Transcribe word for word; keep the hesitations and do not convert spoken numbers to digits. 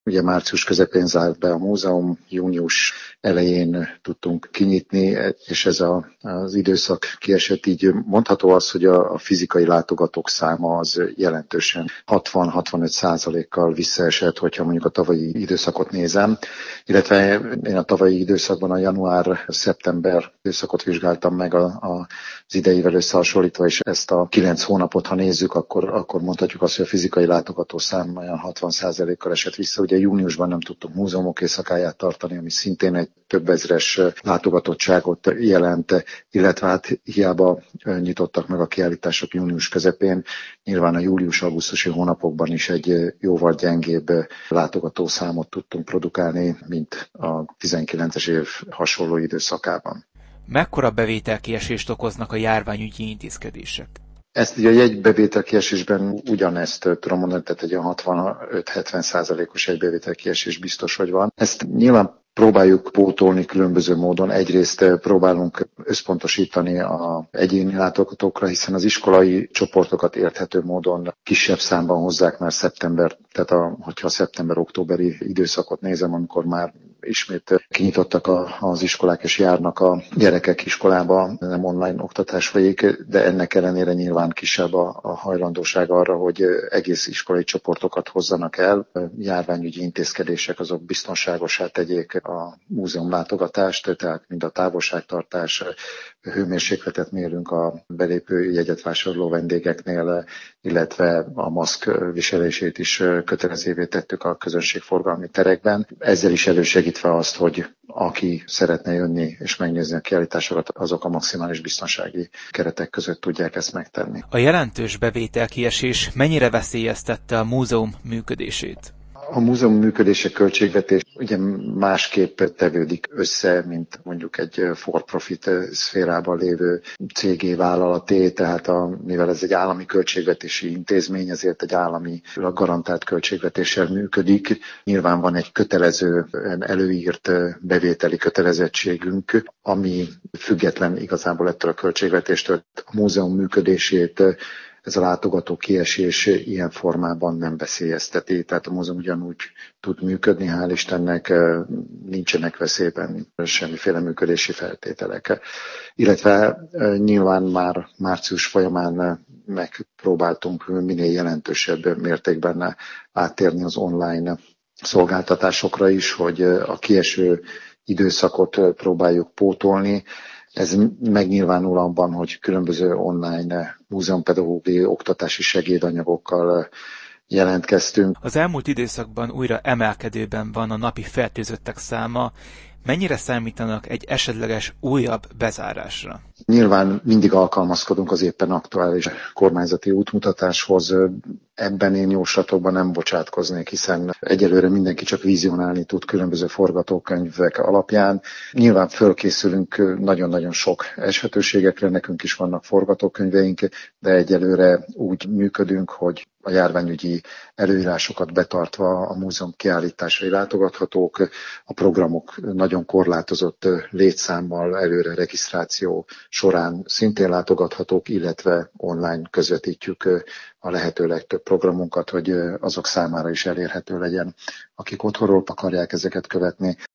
Ugye március közepén zárt be a múzeum, június elején tudtunk kinyitni, és ez a, az időszak kiesett, így mondható az, hogy a, a fizikai látogatók száma az jelentősen hatvan-hatvanöt százalékkal visszaesett, hogyha mondjuk a tavalyi időszakot nézem, illetve én a tavalyi időszakban a január-szeptember időszakot vizsgáltam meg a, a, az ideivel összehasonlítva, és ezt a kilenc hónapot, ha nézzük, akkor, akkor mondhatjuk azt, hogy a fizikai látogató szám olyan hatvan százalékkal esett vissza. Ugye júniusban nem tudtunk múzeumok éjszakáját tartani, ami szintén egy több ezres látogatottságot jelent, illetve hát hiába nyitottak meg a kiállítások június közepén, nyilván a július-augusztusi hónapokban is egy jóval gyengébb látogatószámot tudtunk produkálni, mint a tizenkilences év hasonló időszakában. Mekkora bevételkiesést okoznak a járványügyi intézkedések? Ezt ugye a jegybevételkiesésben ugyanezt tudom mondani, tehát egy hatvanöt-hetven százalékos egybevételkiesés biztos, hogy van. Ezt nyilván próbáljuk pótolni különböző módon. Egyrészt próbálunk összpontosítani az egyéni látogatókra, hiszen az iskolai csoportokat érthető módon kisebb számban hozzák már szeptember, tehát a, hogyha a szeptember-októberi időszakot nézem, amikor már ismét kinyitottak a, az iskolák és járnak a gyerekek iskolába, nem online oktatás folyik, de ennek ellenére nyilván kisebb a, a hajlandóság arra, hogy egész iskolai csoportokat hozzanak el. Járványügyi intézkedések azok biztonságosá tegyék a múzeum látogatást, tehát mind a távolságtartás, hőmérsékletet mérünk a belépő jegyet vásárló vendégeknél, illetve a maszk viselését is kötelezővé tettük a közönségforgalmi terekben. Ezzel is elősegítve azt, hogy aki szeretne jönni és megnézni a kiállításokat, azok a maximális biztonsági keretek között tudják ezt megtenni. A jelentős bevételkiesés mennyire veszélyeztette a múzeum működését? A múzeum működése költségvetés ugye másképp tevődik össze, mint mondjuk egy for-profit szférában lévő cégé, vállalaté, tehát a, mivel ez egy állami költségvetési intézmény, ezért egy állami garantált költségvetéssel működik. Nyilván van egy kötelező, előírt bevételi kötelezettségünk, ami független igazából ettől a költségvetéstől. A múzeum működését ez a látogató kiesés ilyen formában nem veszélyezteti, tehát a múzeum ugyanúgy tud működni, hál' Istennek nincsenek veszélyben semmiféle működési feltételek. Illetve nyilván már március folyamán megpróbáltunk minél jelentősebb mértékben áttérni az online szolgáltatásokra is, hogy a kieső időszakot próbáljuk pótolni. Ez megnyilvánul abban, hogy különböző online múzeumpedagógiai oktatási segédanyagokkal jelentkeztünk. Az elmúlt időszakban újra emelkedőben van a napi fertőzöttek száma. Mennyire számítanak egy esetleges újabb bezárásra? Nyilván mindig alkalmazkodunk az éppen aktuális kormányzati útmutatáshoz. Ebben én jóslatokban nem bocsátkoznék, hiszen egyelőre mindenki csak vizionálni tud különböző forgatókönyvek alapján. Nyilván fölkészülünk nagyon-nagyon sok eshetőségekre, nekünk is vannak forgatókönyveink, de egyelőre úgy működünk, hogy a járványügyi előírásokat betartva a múzeum kiállításai látogathatók, a programok nagyon korlátozott létszámmal előre regisztráció során szintén látogathatók, illetve online közvetítjük a lehető legtöbb programunkat, hogy azok számára is elérhető legyen, akik otthonról akarják ezeket követni.